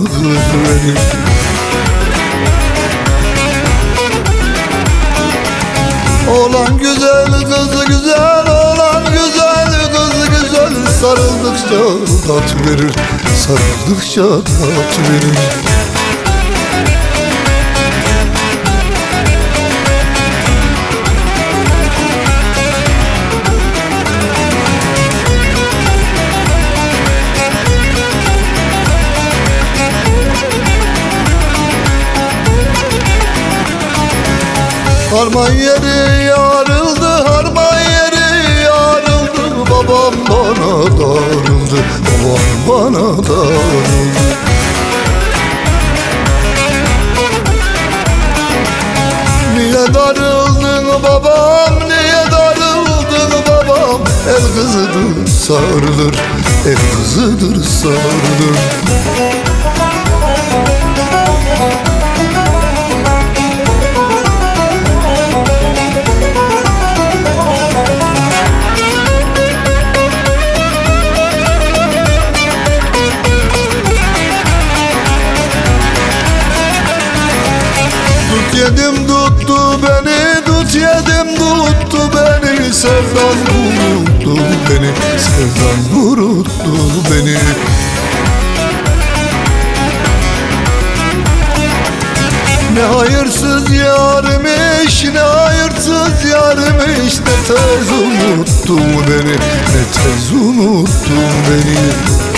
beni. Oğlan güzel, kızı güzel, oğlan güzel, kızı güzel. Sarıldıkça tat verir, sarıldıkça tat verir. Harman yeri yarıldı, harman yeri yarıldı. Babam bana darıldı, babam bana darıldı. Niye darıldın babam, niye darıldın babam? El kızıdır sarılır, el kızıdır sarılır. Yedim tuttu beni, tut yedim tuttu beni. Sevdan vuruttu beni, sevdan vuruttu beni. Ne hayırsız yarmış, ne hayırsız yarmış. Ne tez unuttu beni, ne tez unuttu beni.